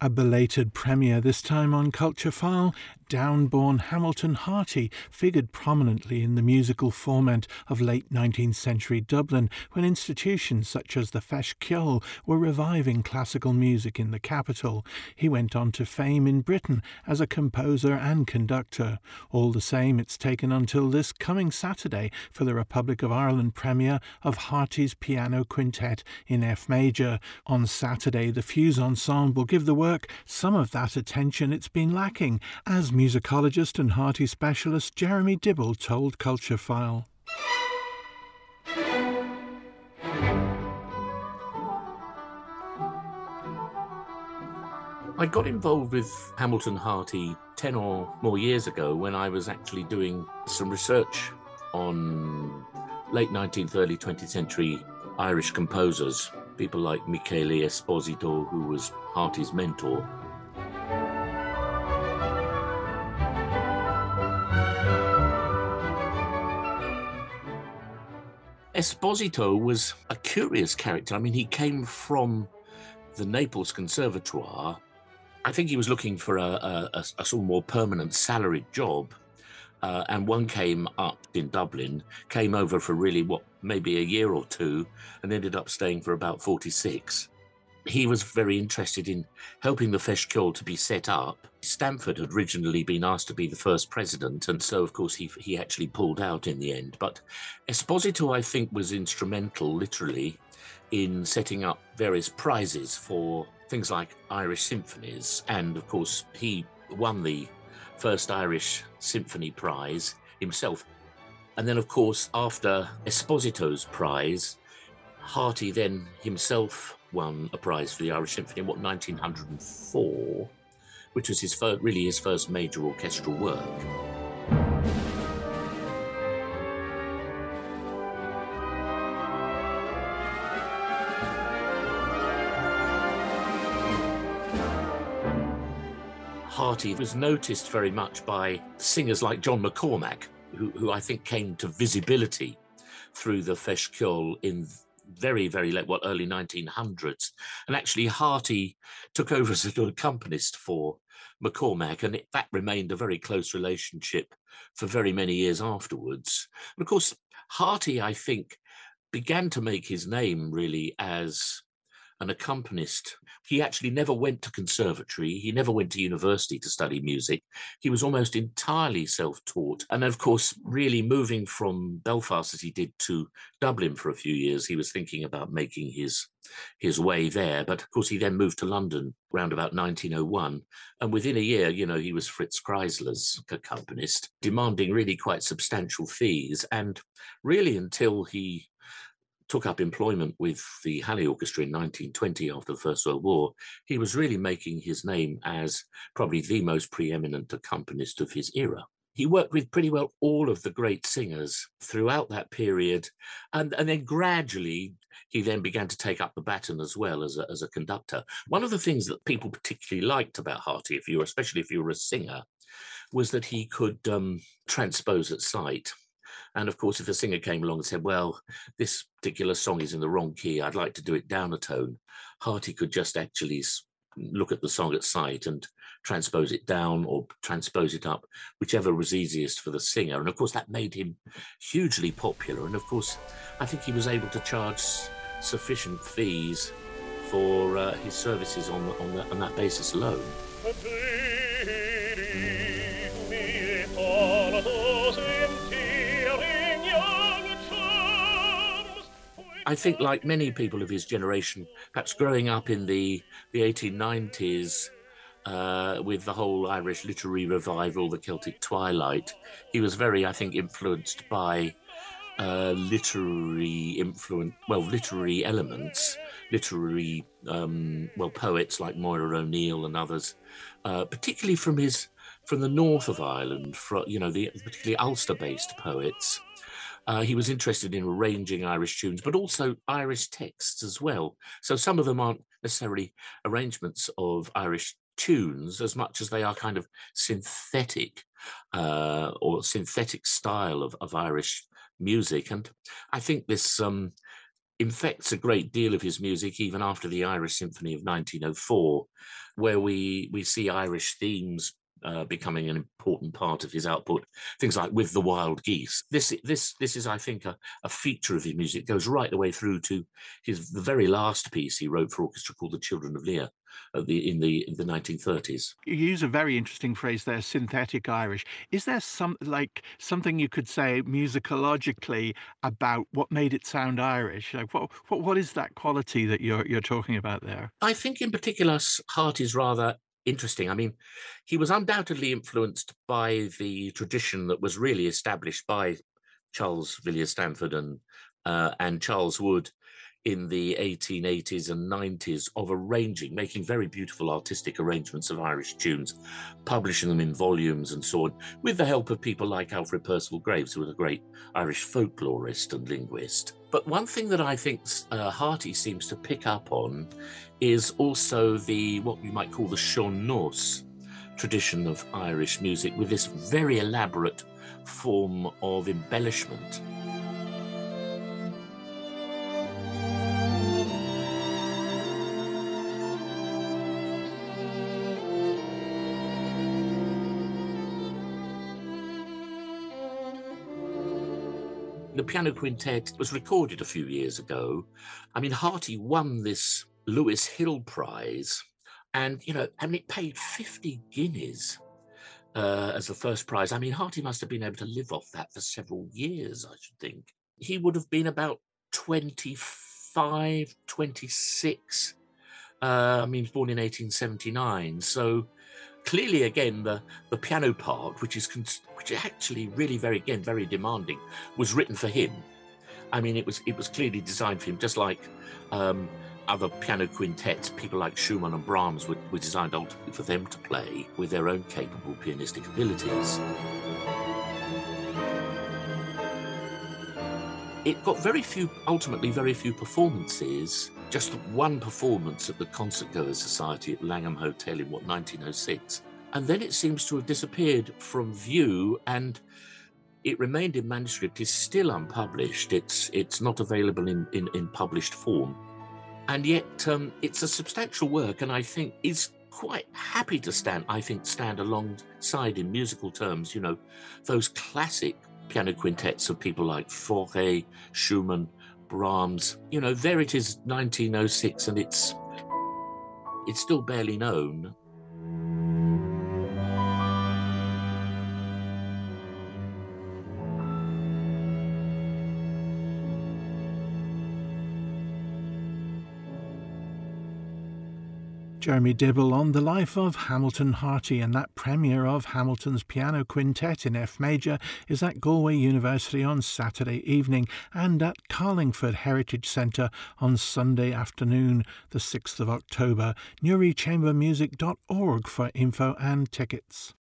A belated premiere this time on Culture File, down-born Hamilton Harty figured prominently in the musical foment of late 19th century Dublin when institutions such as the Feis Ceoil were reviving classical music in the capital. He went on to fame in Britain as a composer and conductor. All the same, it's taken until this coming Saturday for the Republic of Ireland premiere of Harty's piano quintet in F major. On Saturday, the Fuse Ensemble give the work some of that attention it's been lacking, as musicologist and Harty specialist Jeremy Dibble told Culture File. I got involved with Hamilton Harty 10 or more years ago when I was actually doing some research on late 19th, early 20th century Irish composers, people like Michele Esposito, who was Harty's mentor. Esposito was a curious character. I mean, he came from the Naples Conservatoire. I think he was looking for a sort of more permanent salaried job. And one came up in Dublin, came over for really, maybe a year or two, and ended up staying for about 46. He was very interested in helping the Feis Ceoil to be set up. Stamford had originally been asked to be the first president, and so, of course, he actually pulled out in the end. But Esposito, I think, was instrumental, literally, in setting up various prizes for things like Irish symphonies. And, of course, he won the first Irish Symphony Prize himself. And then, of course, after Esposito's prize, Harty then himself won a prize for the Irish Symphony in 1904, which was his first major orchestral work. Harty was noticed very much by singers like John McCormack, who I think came to visibility through the Feis Ceoil in very, very late, early 1900s. And actually, Harty took over as an accompanist for McCormack, and that remained a very close relationship for very many years afterwards. And of course, Harty, I think, began to make his name really as an accompanist. He actually never went to conservatory. He never went to university to study music. He was almost entirely self-taught. And of course, really moving from Belfast as he did to Dublin for a few years, he was thinking about making his way there. But of course, he then moved to London around about 1901. And within a year, he was Fritz Kreisler's accompanist, demanding really quite substantial fees. And really until he took up employment with the Halley Orchestra in 1920 after the First World War, he was really making his name as probably the most preeminent accompanist of his era. He worked with pretty well all of the great singers throughout that period, and then gradually he then began to take up the baton as well as a conductor. One of the things that people particularly liked about Harty, especially if you were a singer, was that he could transpose at sight. And of course, if a singer came along and said, well, this particular song is in the wrong key, I'd like to do it down a tone, Harty could just actually look at the song at sight and transpose it down or transpose it up, whichever was easiest for the singer. And of course, that made him hugely popular. And of course, I think he was able to charge sufficient fees for his services on that basis alone. I think, like many people of his generation, perhaps growing up in the 1890s with the whole Irish literary revival, the Celtic Twilight, he was very, I think, influenced by literary elements, poets like Moira O'Neill and others, particularly from the north of Ireland, particularly Ulster-based poets. He was interested in arranging Irish tunes, but also Irish texts as well. So some of them aren't necessarily arrangements of Irish tunes as much as they are kind of synthetic or synthetic style of Irish music. And I think this infects a great deal of his music even after the Irish Symphony of 1904, where we see Irish themes becoming an important part of his output. Things like "With the Wild Geese." This is, I think, a feature of his music. It goes right the way through to the very last piece he wrote for orchestra called "The Children of Lear" in the 1930s. You use a very interesting phrase there, synthetic Irish. Is there something you could say musicologically about what made it sound Irish? Like what is that quality that you're talking about there? I think in particular, Hart is rather interesting. I mean, he was undoubtedly influenced by the tradition that was really established by Charles Villiers Stanford and Charles Wood in the 1880s and 90s of arranging, making very beautiful artistic arrangements of Irish tunes, publishing them in volumes and so on, with the help of people like Alfred Percival Graves, who was a great Irish folklorist and linguist. But one thing that I think Harty seems to pick up on is also what you might call the Sean Norse tradition of Irish music, with this very elaborate form of embellishment. The piano quintet was recorded a few years ago. I mean, Harty won this Lewis Hill Prize, and it paid 50 guineas as the first prize. I mean, Harty must have been able to live off that for several years, I should think. He would have been about 25, 26. I mean, he was born in 1879, so clearly, again, the piano part, which is actually really very demanding, was written for him. I mean, it was clearly designed for him, just like other piano quintets, people like Schumann and Brahms were designed ultimately for them to play with their own capable pianistic abilities. It got ultimately very few performances, just one performance at the Concertgoers Society at Langham Hotel in 1906. And then it seems to have disappeared from view, and it remained in manuscript. It's still unpublished. It's not available in published form. And yet it's a substantial work, and I think is quite happy to stand alongside, in musical terms, those classic piano quintets of people like Fauré, Schumann, Brahms. There it is, 1906, and it's still barely known. Jeremy Dibble on the life of Hamilton Harty, and that premiere of Hamilton's piano quintet in F major is at Galway University on Saturday evening and at Carlingford Heritage Centre on Sunday afternoon, the 6th of October. NewryChambermusic.org for info and tickets.